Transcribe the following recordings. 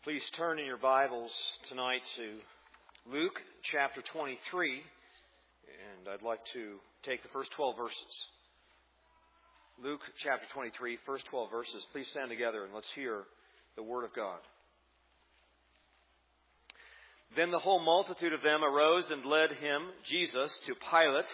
Please turn in your Bibles tonight to Luke chapter 23, and I'd like to take the first 12 verses. Luke chapter 23, first 12 verses. Please stand together and let's hear the Word of God. Then the whole multitude of them arose and led him, Jesus, to Pilate.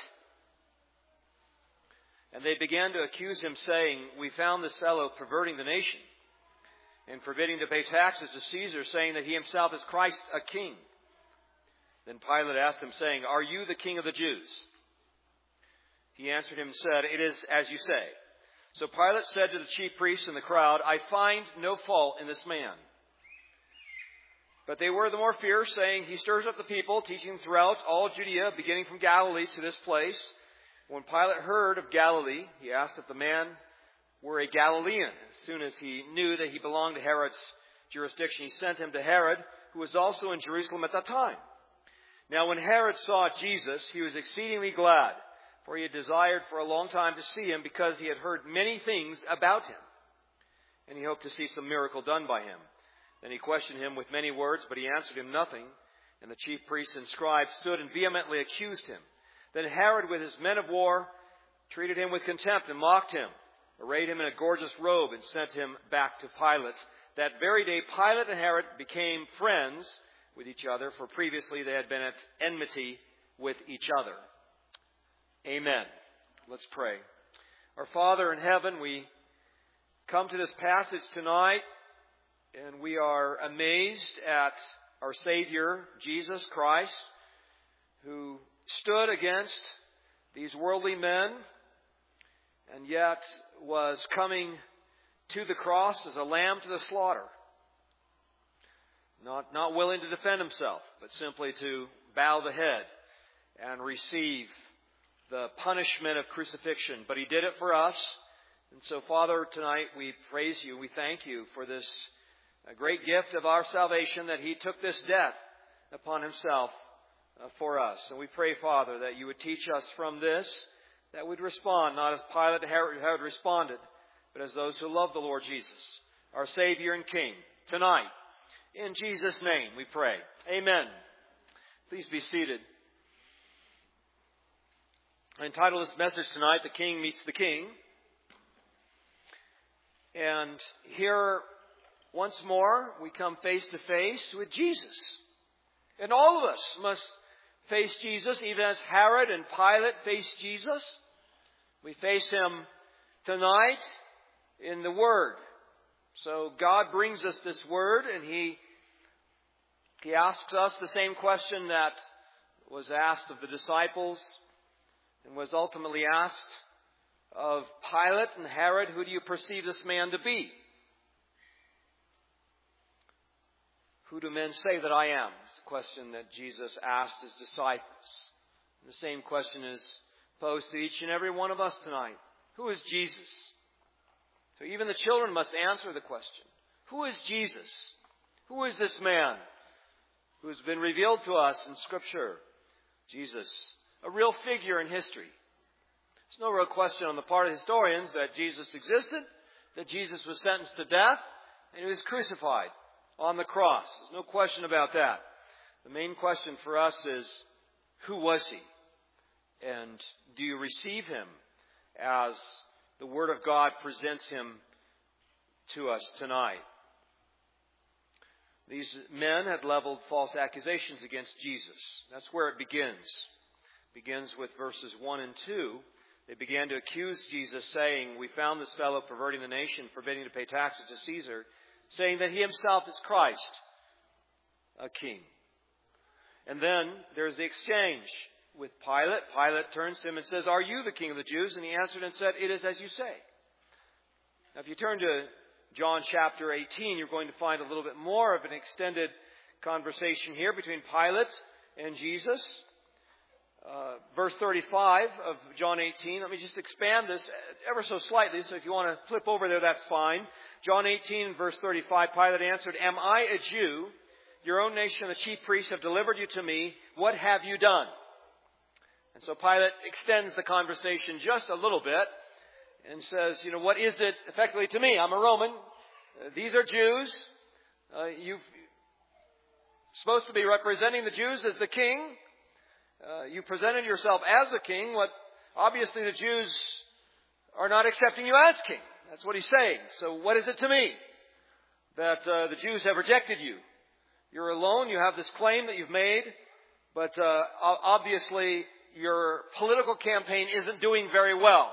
And they began to accuse him, saying, "We found this fellow perverting the nation, and forbidding to pay taxes to Caesar, saying that he himself is Christ, a king." Then Pilate asked him, saying, "Are you the king of the Jews?" He answered him and said, "It is as you say." So Pilate said to the chief priests and the crowd, "I find no fault in this man." But they were the more fierce, saying, "He stirs up the people, teaching throughout all Judea, beginning from Galilee to this place." When Pilate heard of Galilee, he asked if the man were a Galilean. As soon as he knew that he belonged to Herod's jurisdiction, he sent him to Herod, who was also in Jerusalem at that time. Now when Herod saw Jesus, he was exceedingly glad, for he had desired for a long time to see him, because he had heard many things about him, and he hoped to see some miracle done by him. Then he questioned him with many words, but he answered him nothing. And the chief priests and scribes stood and vehemently accused him. Then Herod, with his men of war, treated him with contempt and mocked him, arrayed him in a gorgeous robe, and sent him back to Pilate. That very day, Pilate and Herod became friends with each other, for previously they had been at enmity with each other. Amen. Let's pray. Our Father in heaven, we come to this passage tonight, and we are amazed at our Savior, Jesus Christ, who stood against these worldly men, and yet was coming to the cross as a lamb to the slaughter. Not willing to defend himself, but simply to bow the head and receive the punishment of crucifixion. But he did it for us. And so, Father, tonight we praise you. We thank you for this great gift of our salvation, that he took this death upon himself for us. And we pray, Father, that you would teach us from this, that we'd respond not as Pilate and Herod responded, but as those who love the Lord Jesus, our Savior and King, tonight. In Jesus' name we pray. Amen. Please be seated. I entitled this message tonight, "The King Meets the King." And here, once more, we come face to face with Jesus. And all of us must face Jesus, even as Herod and Pilate faced Jesus. We face him tonight in the Word. So God brings us this Word, and He asks us the same question that was asked of the disciples and was ultimately asked of Pilate and Herod. Who do you perceive this man to be? Who do men say that I am? It's the question that Jesus asked his disciples. And the same question is posed to each and every one of us tonight. Who is Jesus? So even the children must answer the question. Who is Jesus? Who is this man who has been revealed to us in Scripture? Jesus, a real figure in history. There's no real question on the part of historians that Jesus existed, that Jesus was sentenced to death, and he was crucified on the cross. There's no question about that. The main question for us is, who was he? And do you receive him as the Word of God presents him to us tonight? These men had leveled false accusations against Jesus. That's where it begins. It begins with verses 1 and 2. They began to accuse Jesus, saying, "We found this fellow perverting the nation, forbidding to pay taxes to Caesar, saying that he himself is Christ, a king." And then there's the exchange with Pilate. Pilate turns to him and says, "Are you the king of the Jews?" And he answered and said, "It is as you say." Now, if you turn to John chapter 18, you're going to find a little bit more of an extended conversation here between Pilate and Jesus. Verse 35 of John 18. Let me just expand this ever so slightly, so if you want to flip over there, that's fine. John 18, verse 35, Pilate answered, "Am I a Jew? Your own nation and the chief priests have delivered you to me. What have you done?" And so Pilate extends the conversation just a little bit and says, what is it effectively to me? I'm a Roman. These are Jews. You're supposed to be representing the Jews as the king. You presented yourself as a king. What obviously the Jews are not accepting you as king. That's what he's saying. So what is it to me that the Jews have rejected you? You're alone. You have this claim that you've made. But obviously your political campaign isn't doing very well.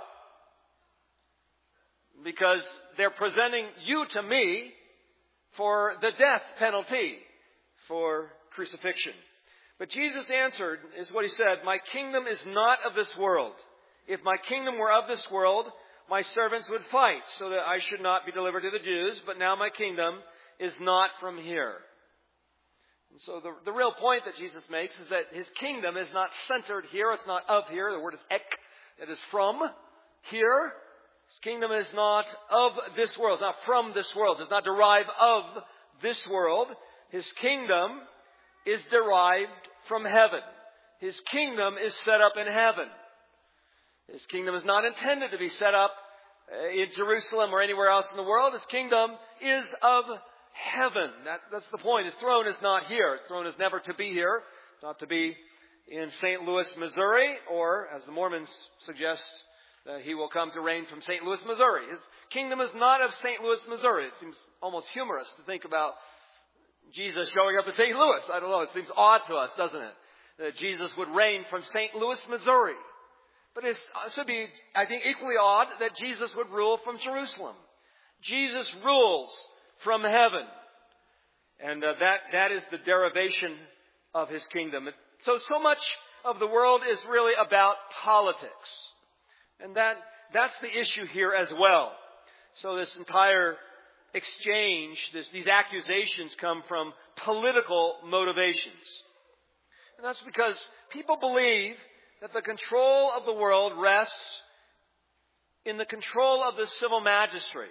Because they're presenting you to me for the death penalty for crucifixion. But Jesus answered, is what he said, my kingdom is not of this world. If my kingdom were of this world, my servants would fight so that I should not be delivered to the Jews. But now my kingdom is not from here. And so the real point that Jesus makes is that his kingdom is not centered here. It's not of here. The word is ek. It is from here. His kingdom is not of this world. It's not from this world. It does not derive of this world. His kingdom is derived from heaven. His kingdom is set up in heaven. His kingdom is not intended to be set up in Jerusalem or anywhere else in the world. His kingdom is of heaven. That's the point. His throne is not here. His throne is never to be here. It's not to be in St. Louis, Missouri, or, as the Mormons suggest, that he will come to reign from St. Louis, Missouri. His kingdom is not of St. Louis, Missouri. It seems almost humorous to think about Jesus showing up in St. Louis. I don't know. It seems odd to us, doesn't it? That Jesus would reign from St. Louis, Missouri. But it should be, I think, equally odd that Jesus would rule from Jerusalem. Jesus rules from heaven. And that is the derivation of his kingdom. So much of the world is really about politics. And that's the issue here as well. So this entire exchange, these accusations come from political motivations. And that's because people believe that the control of the world rests in the control of the civil magistrate.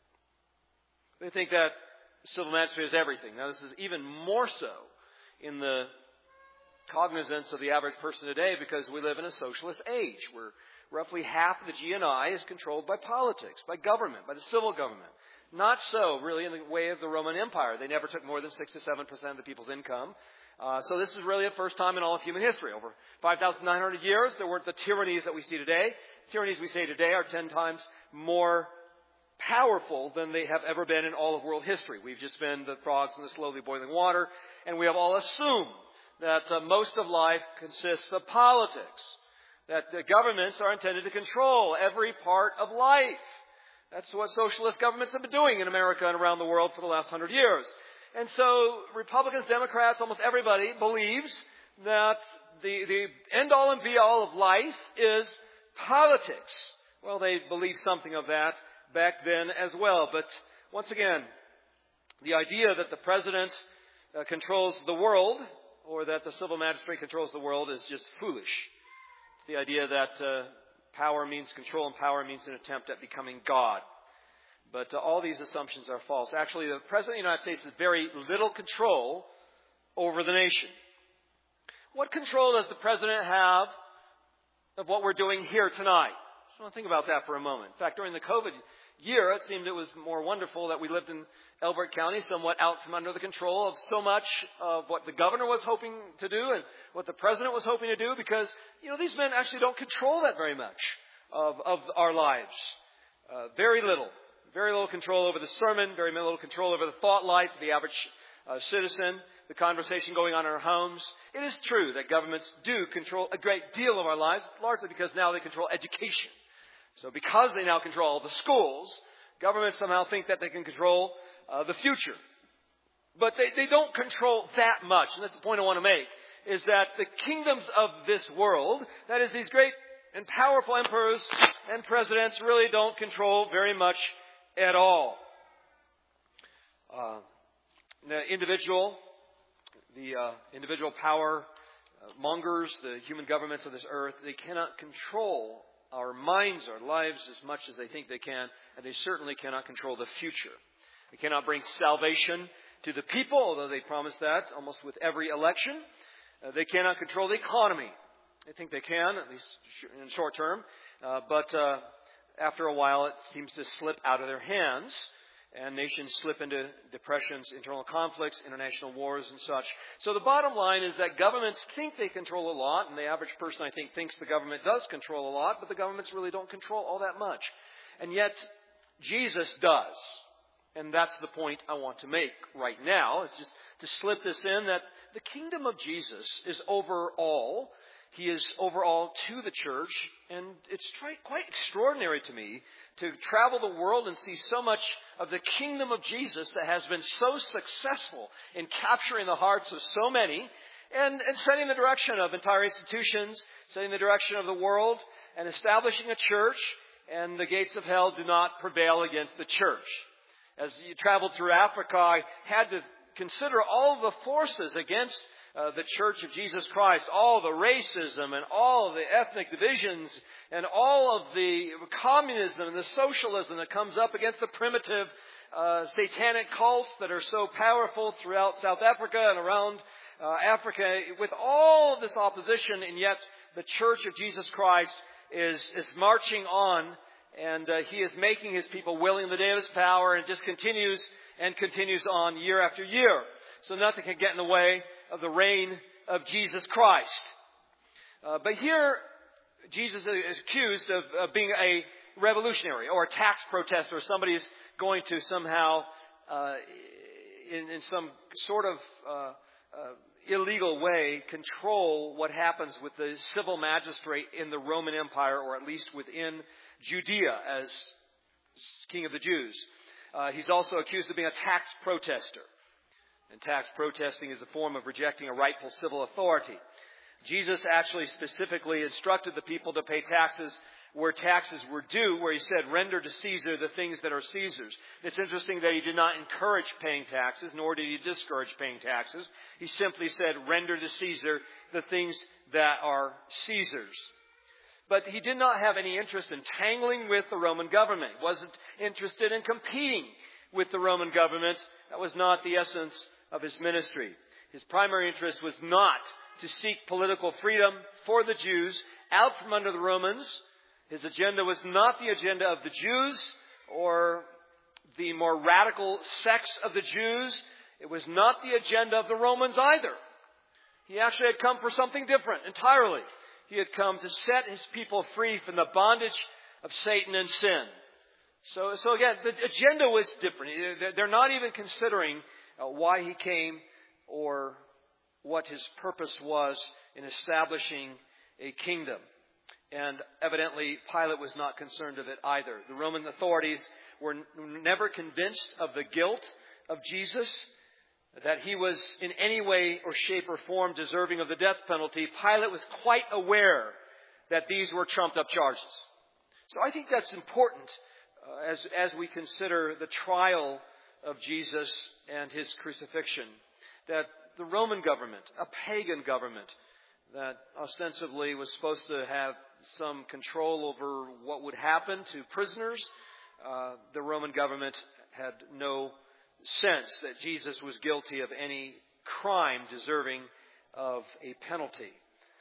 They think that the civil magistrate is everything. Now, this is even more so in the cognizance of the average person today because we live in a socialist age where roughly half of the GNI is controlled by politics, by government, by the civil government. Not so, really, in the way of the Roman Empire. They never took more than 6 to 7% of the people's income. So this is really the first time in all of human history. Over 5,900 years, there weren't the tyrannies that we see today. Tyrannies we see today are 10 times more powerful than they have ever been in all of world history. We've just been the frogs in the slowly boiling water, and we have all assumed that most of life consists of politics, that the governments are intended to control every part of life. That's what socialist governments have been doing in America and around the world for the last 100 years. And so Republicans, Democrats, almost everybody believes that the end-all and be-all of life is politics. Well, they believed something of that back then as well. But once again, the idea that the president controls the world or that the civil magistrate controls the world is just foolish. It's the idea that power means control and power means an attempt at becoming God. But all these assumptions are false. Actually, the President of the United States has very little control over the nation. What control does the President have of what we're doing here tonight? I just want to think about that for a moment. In fact, during the COVID year, it seemed it was more wonderful that we lived in Elbert County, somewhat out from under the control of so much of what the governor was hoping to do and what the President was hoping to do, because, these men actually don't control that very much of our lives. Very little. Very little control over the sermon, very little control over the thought life of the average citizen, the conversation going on in our homes. It is true that governments do control a great deal of our lives, largely because now they control education. So because they now control all the schools, governments somehow think that they can control the future. But they don't control that much. And that's the point I want to make, is that the kingdoms of this world, that is, these great and powerful emperors and presidents, really don't control very much at all. The individual power mongers, the human governments of this earth, they cannot control our minds, our lives as much as they think they can, and they certainly cannot control the future. They cannot bring salvation to the people, although they promise that almost with every election. They cannot control the economy. They think they can, at least in the short term, but after a while, it seems to slip out of their hands. and nations slip into depressions, internal conflicts, international wars, and such. So the bottom line is that governments think they control a lot, and the average person, I think, thinks the government does control a lot, but the governments really don't control all that much. And yet, Jesus does. And that's the point I want to make right now. It's just to slip this in, that the kingdom of Jesus is over all. He is over all to the church. And it's quite extraordinary to me to travel the world and see so much of the kingdom of Jesus that has been so successful in capturing the hearts of so many and setting the direction of entire institutions, setting the direction of the world, and establishing a church. And the gates of hell do not prevail against the church. As you traveled through Africa, I had to consider all the forces against the Church of Jesus Christ, all the racism and all of the ethnic divisions and all of the communism and the socialism that comes up against the primitive satanic cults that are so powerful throughout South Africa and around Africa. With all of this opposition, and yet the Church of Jesus Christ is marching on, and He is making His people willing in the day of His power, and it just continues on year after year. So nothing can get in the way of the reign of Jesus Christ. But here, Jesus is accused of being a revolutionary or a tax protester. Somebody is going to somehow, in some sort of illegal way, control what happens with the civil magistrate in the Roman Empire, or at least within Judea as king of the Jews. He's also accused of being a tax protester. And tax protesting is a form of rejecting a rightful civil authority. Jesus actually specifically instructed the people to pay taxes where taxes were due, where He said, render to Caesar the things that are Caesar's. It's interesting that He did not encourage paying taxes, nor did He discourage paying taxes. He simply said, render to Caesar the things that are Caesar's. But He did not have any interest in tangling with the Roman government. He wasn't interested in competing with the Roman government. That was not the essence of His ministry. His primary interest was not to seek political freedom for the Jews out from under the Romans. His agenda was not the agenda of the Jews or the more radical sects of the Jews. It was not the agenda of the Romans either. He actually had come for something different entirely. He had come to set His people free from the bondage of Satan and sin. So again, the agenda was different. They're not even considering why He came or what His purpose was in establishing a kingdom. And evidently, Pilate was not concerned of it either. The Roman authorities were never convinced of the guilt of Jesus, that He was in any way or shape or form deserving of the death penalty. Pilate was quite aware that these were trumped-up charges. So I think that's important as we consider the trial of Jesus and His crucifixion, that the Roman government, a pagan government that ostensibly was supposed to have some control over what would happen to prisoners, the Roman government had no sense that Jesus was guilty of any crime deserving of a penalty.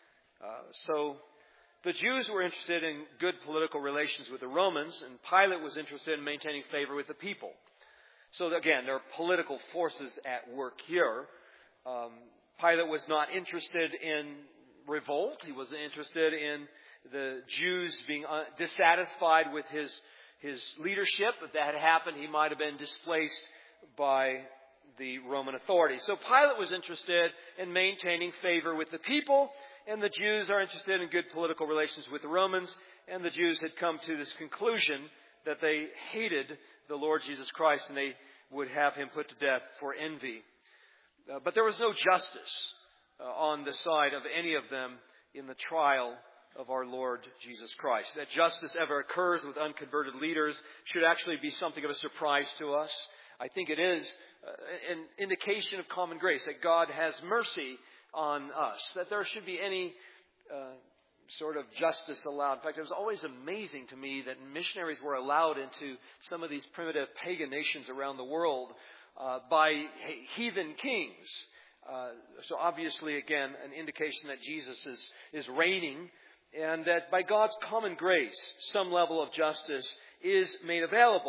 So the Jews were interested in good political relations with the Romans, and Pilate was interested in maintaining favor with the people. So again, there are political forces at work here. Pilate was not interested in revolt. He was interested in the Jews being dissatisfied with his leadership. If that had happened, he might have been displaced by the Roman authorities. So Pilate was interested in maintaining favor with the people, and the Jews are interested in good political relations with the Romans, and the Jews had come to this conclusion that they hated the Lord Jesus Christ and they would have Him put to death for envy. But there was no justice on the side of any of them in the trial of our Lord Jesus Christ. That justice ever occurs with unconverted leaders should actually be something of a surprise to us. I think it is an indication of common grace, that God has mercy on us, that there should be any sort of justice allowed. In fact, it was always amazing to me that missionaries were allowed into some of these primitive pagan nations around the world by heathen kings. So obviously, again, an indication that Jesus is reigning, and that by God's common grace, some level of justice is made available.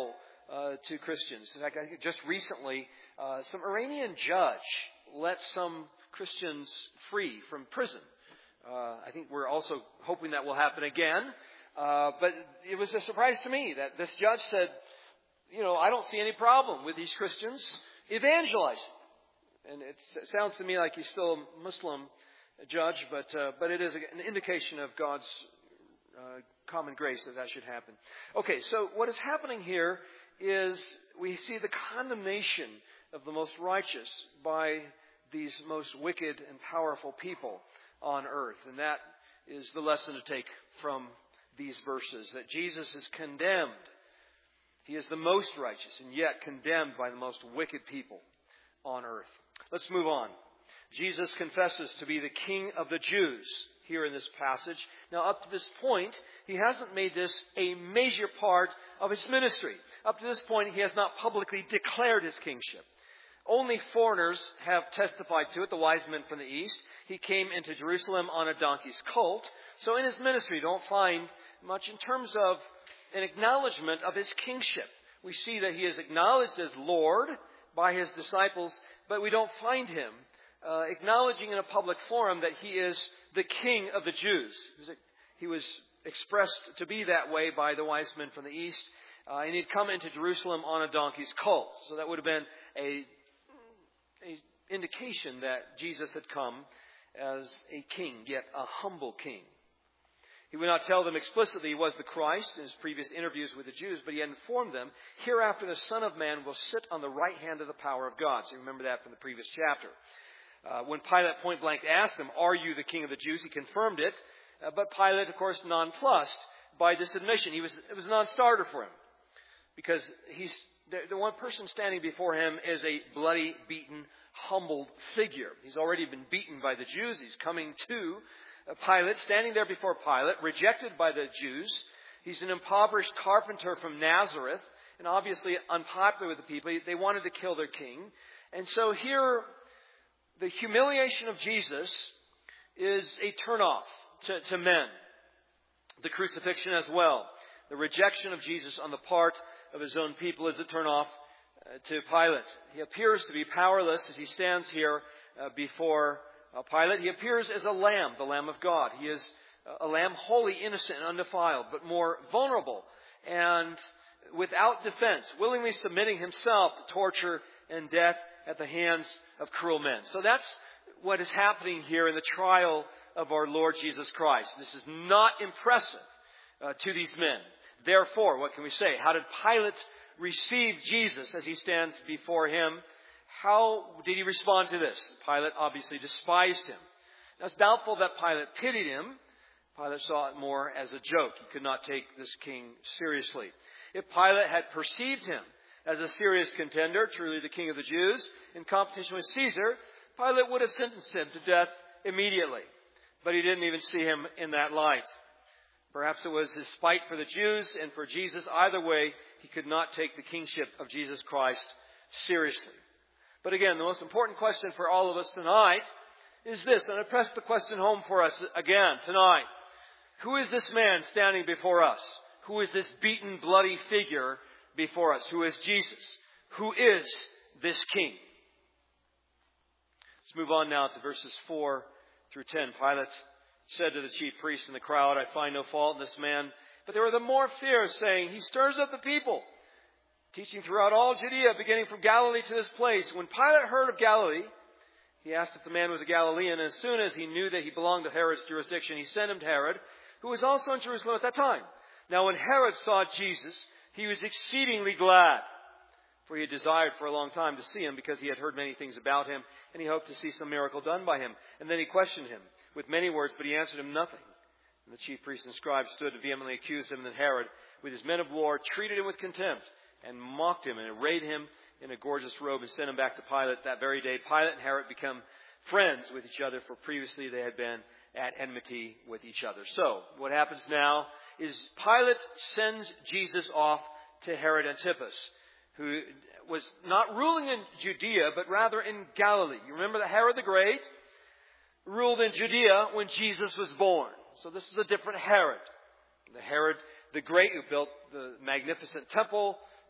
to Christians. In fact, I think just recently, some Iranian judge let some Christians free from prison. I think we're also hoping that will happen again. But it was a surprise to me that this judge said, I don't see any problem with these Christians evangelizing. And it sounds to me like he's still a Muslim judge, but it is an indication of God's common grace that should happen. Okay, so what is happening here is we see the condemnation of the most righteous by these most wicked and powerful people on earth. And that is the lesson to take from these verses, that Jesus is condemned. He is the most righteous and yet condemned by the most wicked people on earth. Let's move on. Jesus confesses to be the King of the Jews here in this passage. Now, up to this point, he hasn't made this a major part of his ministry. Up to this point, he has not publicly declared his kingship. Only foreigners have testified to it, the wise men from the east. He came into Jerusalem on a donkey's colt. So in his ministry, don't find much in terms of an acknowledgement of his kingship. We see that he is acknowledged as Lord by his disciples, but we don't find him acknowledging in a public forum that he is the King of the Jews. He was expressed to be that way by the wise men from the east, and he'd come into Jerusalem on a donkey's colt. So that would have been a indication that Jesus had come as a king, yet a humble king. He would not tell them explicitly he was the Christ in his previous interviews with the Jews, but he had informed them, hereafter the Son of Man will sit on the right hand of the power of God. So you remember that from the previous chapter. When Pilate point blank asked him, are you the King of the Jews? He confirmed it. But Pilate, of course, nonplussed by this admission. It was a non-starter for him. Because the one person standing before him is a bloody, beaten, humbled figure. He's already been beaten by the Jews. He's coming to Pilate, standing there before Pilate, rejected by the Jews. He's an impoverished carpenter from Nazareth, and obviously unpopular with the people. They wanted to kill their king. And so here, the humiliation of Jesus is a turnoff to men. The crucifixion as well. The rejection of Jesus on the part of his own people is a turnoff to Pilate. He appears to be powerless as he stands here before Pilate. He appears as a lamb, the Lamb of God. He is a lamb wholly innocent and undefiled, but more vulnerable and without defense, willingly submitting himself to torture and death at the hands of cruel men. So that's what is happening here in the trial of our Lord Jesus Christ. This is not impressive to these men. Therefore, what can we say? How did Pilate receive Jesus as he stands before him? How did he respond to this? Pilate obviously despised him. Now, it's doubtful that Pilate pitied him. Pilate saw it more as a joke. He could not take this king seriously. If Pilate had perceived him as a serious contender, truly the King of the Jews, in competition with Caesar, Pilate would have sentenced him to death immediately. But he didn't even see him in that light. Perhaps it was his spite for the Jews and for Jesus. Either way, he could not take the kingship of Jesus Christ seriously. But again, the most important question for all of us tonight is this, and I press the question home for us again tonight. Who is this man standing before us? Who is this beaten, bloody figure before us? Who is Jesus? Who is this king? Let's move on now to verses 4 through 10. Pilate said to the chief priests and the crowd, I find no fault in this man. But there were the more fear, saying, he stirs up the people, teaching throughout all Judea, beginning from Galilee to this place. When Pilate heard of Galilee, he asked if the man was a Galilean. And as soon as he knew that he belonged to Herod's jurisdiction, he sent him to Herod, who was also in Jerusalem at that time. Now when Herod saw Jesus, he was exceedingly glad, for he had desired for a long time to see him, because he had heard many things about him, and he hoped to see some miracle done by him. And then he questioned him with many words, but he answered him nothing. And the chief priests and scribes stood to vehemently accuse him. And then Herod, with his men of war, treated him with contempt, and mocked him, and arrayed him in a gorgeous robe, and sent him back to Pilate. That very day, Pilate and Herod become friends with each other, for previously they had been at enmity with each other. So, what happens now is Pilate sends Jesus off to Herod Antipas, who was not ruling in Judea, but rather in Galilee. You remember that Herod the Great ruled in Judea when Jesus was born. So this is a different Herod. The Herod the Great, who built the magnificent temple,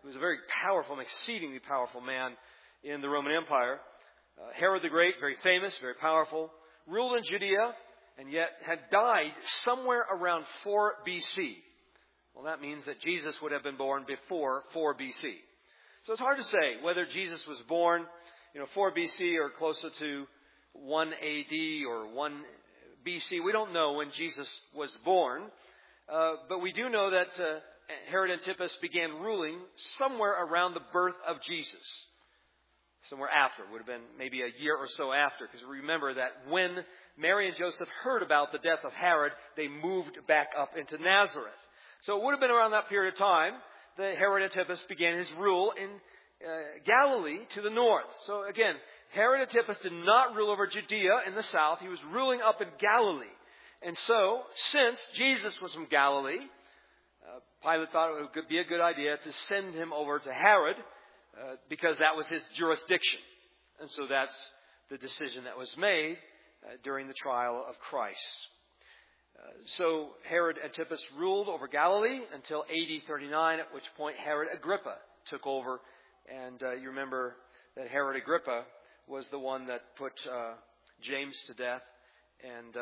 who was a very powerful, exceedingly powerful man in the Roman Empire. Herod the Great, very famous, very powerful, ruled in Judea, and yet had died somewhere around 4 BC. Well, that means that Jesus would have been born before 4 BC. So it's hard to say whether Jesus was born, 4 BC or closer to 1 AD or 1 BC. We don't know when Jesus was born, but we do know that Herod Antipas began ruling somewhere around the birth of Jesus. Somewhere after. Would have been maybe a year or so after. Because remember that when Mary and Joseph heard about the death of Herod, they moved back up into Nazareth. So it would have been around that period of time that Herod Antipas began his rule in Galilee to the north. So again, Herod Antipas did not rule over Judea in the south. He was ruling up in Galilee. And so, since Jesus was from Galilee, Pilate thought it would be a good idea to send him over to Herod because that was his jurisdiction. And so that's the decision that was made during the trial of Christ. So Herod Antipas ruled over Galilee until AD 39, at which point Herod Agrippa took over. And you remember that Herod Agrippa was the one that put James to death and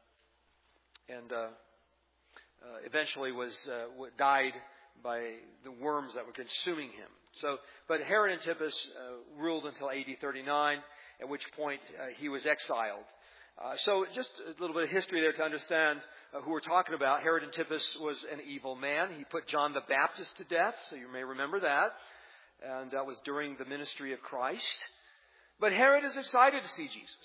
eventually died by the worms that were consuming him. But Herod Antipas ruled until AD 39, at which point he was exiled. So just a little bit of history there to understand who we're talking about. Herod Antipas was an evil man. He put John the Baptist to death, so you may remember that. And that was during the ministry of Christ. But Herod is excited to see Jesus.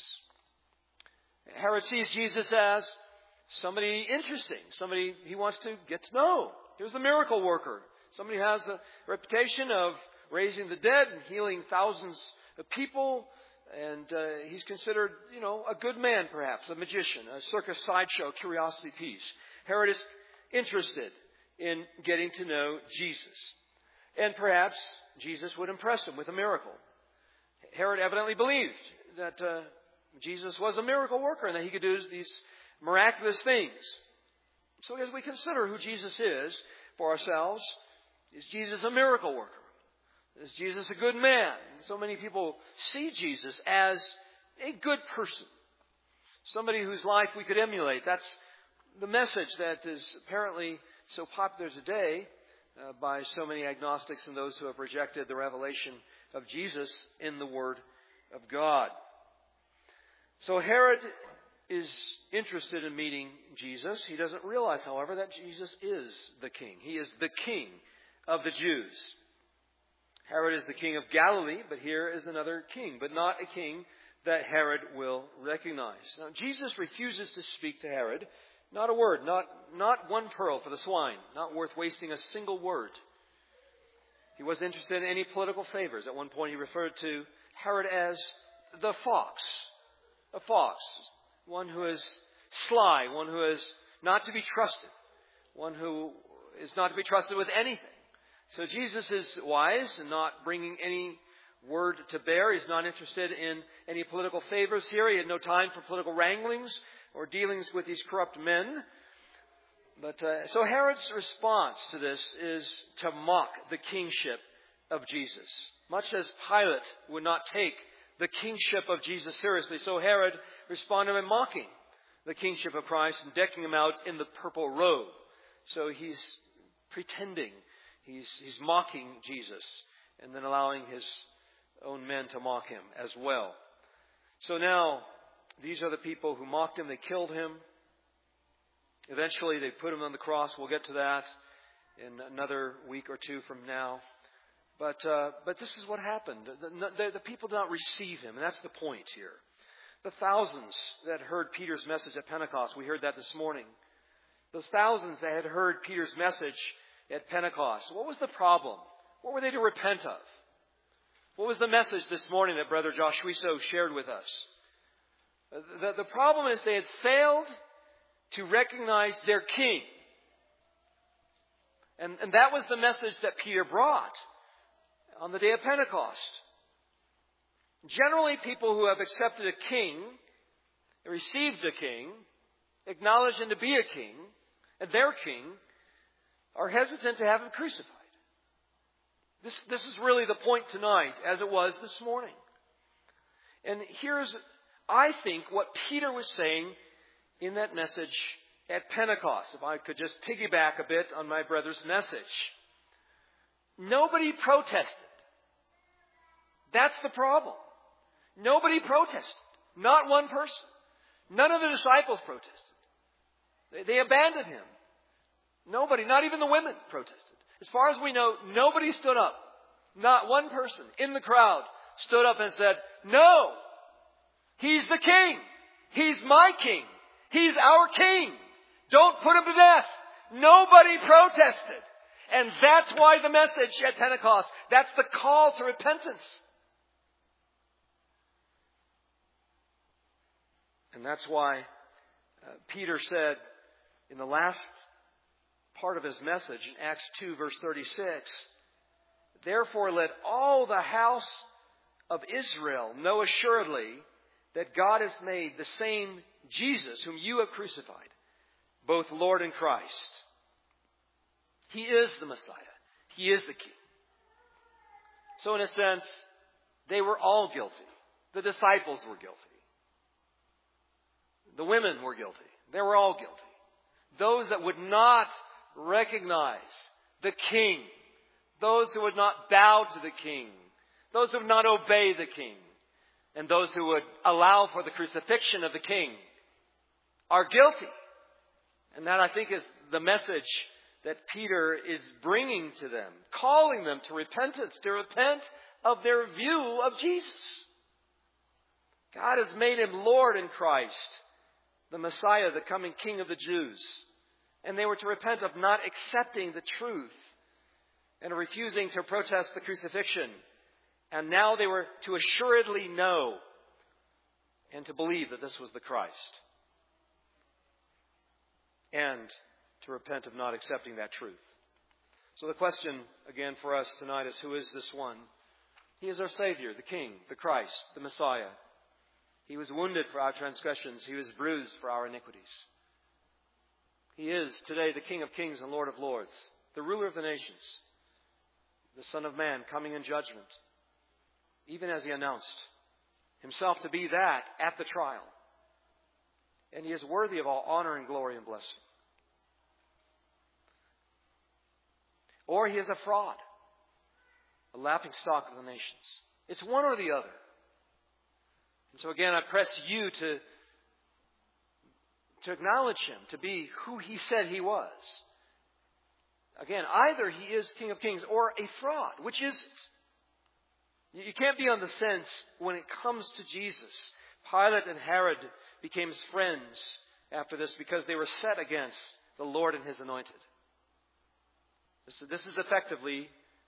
Herod sees Jesus as somebody interesting, somebody he wants to get to know. Here's the miracle worker. Somebody who has a reputation of raising the dead and healing thousands of people. And he's considered, a good man perhaps, a magician, a circus sideshow, curiosity piece. Herod is interested in getting to know Jesus. And perhaps Jesus would impress him with a miracle. Herod evidently believed that Jesus was a miracle worker and that he could do these miraculous things. So as we consider who Jesus is for ourselves, is Jesus a miracle worker? Is Jesus a good man? So many people see Jesus as a good person. Somebody whose life we could emulate. That's the message that is apparently so popular today by so many agnostics and those who have rejected the revelation of Jesus in the Word of God. So Herod is interested in meeting Jesus. He doesn't realize, however, that Jesus is the king. He is the king of the Jews. Herod is the king of Galilee, but here is another king, but not a king that Herod will recognize. Now, Jesus refuses to speak to Herod. Not a word, not one pearl for the swine, not worth wasting a single word. He wasn't interested in any political favors. At one point he referred to Herod as the fox. A fox. One who is sly, one who is not to be trusted, one who is not to be trusted with anything. So Jesus is wise and not bringing any word to bear. He's not interested in any political favors here. He had no time for political wranglings or dealings with these corrupt men. But so Herod's response to this is to mock the kingship of Jesus. Much as Pilate would not take the kingship of Jesus seriously, so Herod responded by mocking the kingship of Christ and decking him out in the purple robe. So he's pretending. He's mocking Jesus and then allowing his own men to mock him as well. So now, these are the people who mocked him. They killed him. Eventually, they put him on the cross. We'll get to that in another week or two from now. But this is what happened. The people did not receive him, and that's the point here. The thousands that heard Peter's message at Pentecost, we heard that this morning. Those thousands that had heard Peter's message at Pentecost, what was the problem? What were they to repent of? What was the message this morning that Brother Josh Wiso shared with us? The problem is they had failed to recognize their king. And that was the message that Peter brought on the day of Pentecost. Generally, people who have accepted a king, received a king, acknowledged him to be a king, and their king, are hesitant to have him crucified. This is really the point tonight, as it was this morning. And here's, I think, what Peter was saying in that message at Pentecost. If I could just piggyback a bit on my brother's message. Nobody protested. That's the problem. Nobody protested. Not one person. None of the disciples protested. They abandoned him. Nobody, not even the women, protested. As far as we know, nobody stood up. Not one person in the crowd stood up and said, "No! He's the king! He's my king! He's our king! Don't put him to death!" Nobody protested. And that's why the message at Pentecost, that's the call to repentance. And that's why Peter said in the last part of his message in Acts 2 verse 36, "Therefore let all the house of Israel know assuredly that God has made the same Jesus whom you have crucified, both Lord and Christ." He is the Messiah. He is the King. So in a sense, they were all guilty. The disciples were guilty. The women were guilty. They were all guilty. Those that would not recognize the King, those who would not bow to the King, those who would not obey the King, and those who would allow for the crucifixion of the King are guilty. And that, I think, is the message that Peter is bringing to them, calling them to repentance, to repent of their view of Jesus. God has made him Lord in Christ, the Messiah, the coming King of the Jews. And they were to repent of not accepting the truth and refusing to protest the crucifixion. And now they were to assuredly know and to believe that this was the Christ. And to repent of not accepting that truth. So the question, again, for us tonight is, who is this one? He is our Savior, the King, the Christ, the Messiah. He was wounded for our transgressions. He was bruised for our iniquities. He is today the King of kings and Lord of lords, the ruler of the nations, the Son of Man coming in judgment, even as he announced himself to be that at the trial. And he is worthy of all honor and glory and blessing. Or he is a fraud, a laughingstock of the nations. It's one or the other. And so again, I press you to acknowledge him, to be who he said he was. Again, either he is King of Kings or a fraud. Which is it? You can't be on the fence when it comes to Jesus. Pilate and Herod became his friends after this because they were set against the Lord and his anointed. This is effectively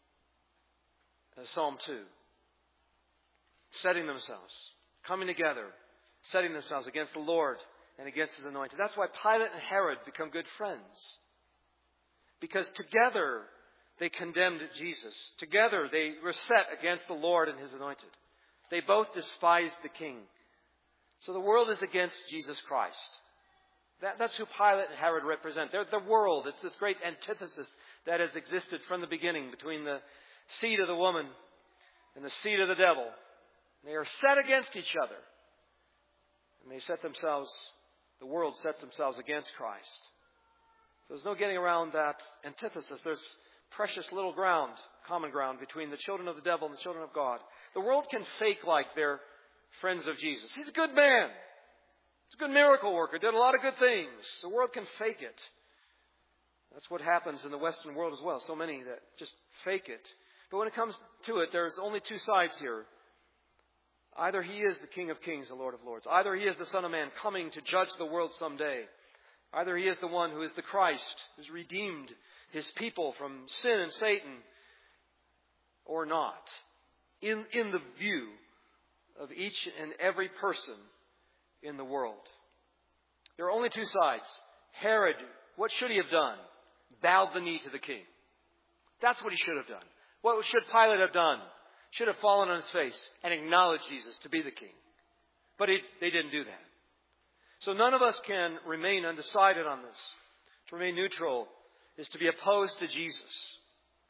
Psalm 2. Setting themselves, coming together, setting themselves against the Lord and against his anointed. That's why Pilate and Herod become good friends. Because together they condemned Jesus. Together they were set against the Lord and his anointed. They both despised the King. So the world is against Jesus Christ. That's who Pilate and Herod represent. They're the world. It's this great antithesis that has existed from the beginning between the seed of the woman and the seed of the devil. They are set against each other. And they set themselves, the world sets themselves against Christ. There's no getting around that antithesis. There's precious little ground, common ground, between the children of the devil and the children of God. The world can fake like they're friends of Jesus. He's a good man. He's a good miracle worker. Did a lot of good things. The world can fake it. That's what happens in the Western world as well. So many that just fake it. But when it comes to it, there's only two sides here. Either he is the King of Kings, the Lord of Lords. Either he is the Son of Man coming to judge the world someday. Either he is the one who is the Christ, who's redeemed his people from sin and Satan, or not. In the view of each and every person in the world. There are only two sides. Herod, what should he have done? Bowed the knee to the king. That's what he should have done. What should Pilate have done? Should have fallen on his face and acknowledged Jesus to be the king. But they didn't do that. So none of us can remain undecided on this. To remain neutral is to be opposed to Jesus.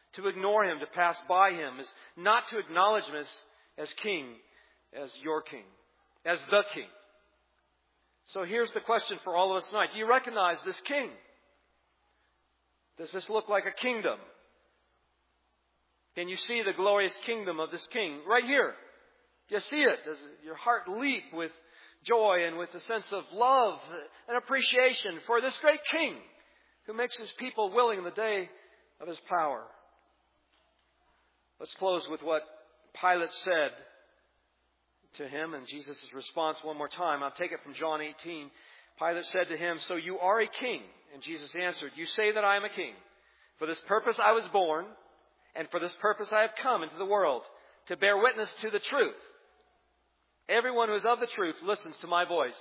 To ignore Him, to pass by Him, is not to acknowledge Him as King, as your King, as the King. So here's the question for all of us tonight. Do you recognize this King? Does this look like a kingdom? Can you see the glorious kingdom of this King right here? Do you see it? Does your heart leap with joy and with a sense of love and appreciation for this great King who makes His people willing in the day of His power? Let's close with what Pilate said to Him and Jesus' response one more time. I'll take it from John 18. Pilate said to Him, "So you are a king?" And Jesus answered, "You say that I am a king. For this purpose I was born, and for this purpose I have come into the world, to bear witness to the truth. Everyone who is of the truth listens to my voice."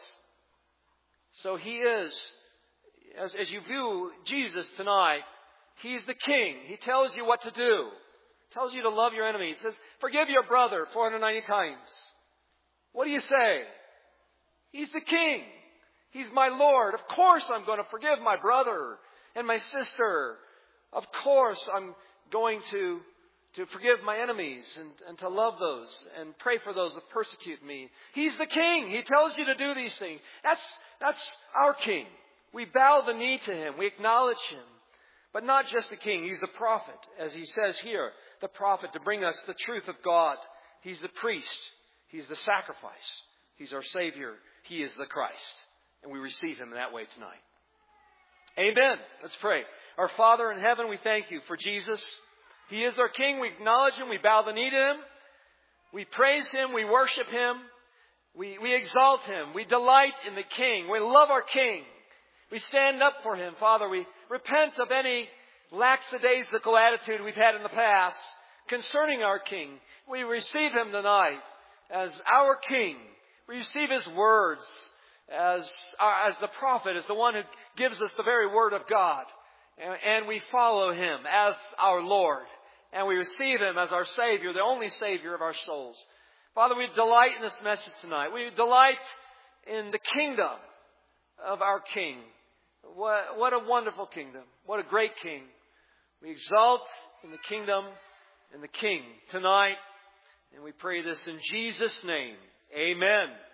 So He is, as you view Jesus tonight, He's the King. He tells you what to do. He tells you to love your enemy. He says, forgive your brother 490 times. What do you say? He's the King. He's my Lord. Of course I'm going to forgive my brother and my sister. Of course I'm going to forgive my enemies and to love those and pray for those that persecute me. He's the King. He tells you to do these things. That's our King. We bow the knee to Him. We acknowledge Him. But not just the King. He's the prophet, as He says here, the prophet to bring us the truth of God. He's the priest. He's the sacrifice. He's our Savior. He is the Christ. And we receive Him in that way tonight. Amen. Let's pray. Our Father in heaven, we thank You for Jesus. He is our King. We acknowledge Him. We bow the knee to Him. We praise Him. We worship Him. We exalt Him. We delight in the King. We love our King. We stand up for Him. Father, we repent of any lackadaisical attitude we've had in the past concerning our King. We receive Him tonight as our King. We receive His words as the prophet, as the one who gives us the very Word of God. And we follow Him as our Lord. And we receive Him as our Savior, the only Savior of our souls. Father, we delight in this message tonight. We delight in the kingdom of our King. What a wonderful kingdom. What a great King. We exalt in the kingdom and the King tonight. And we pray this in Jesus' name. Amen.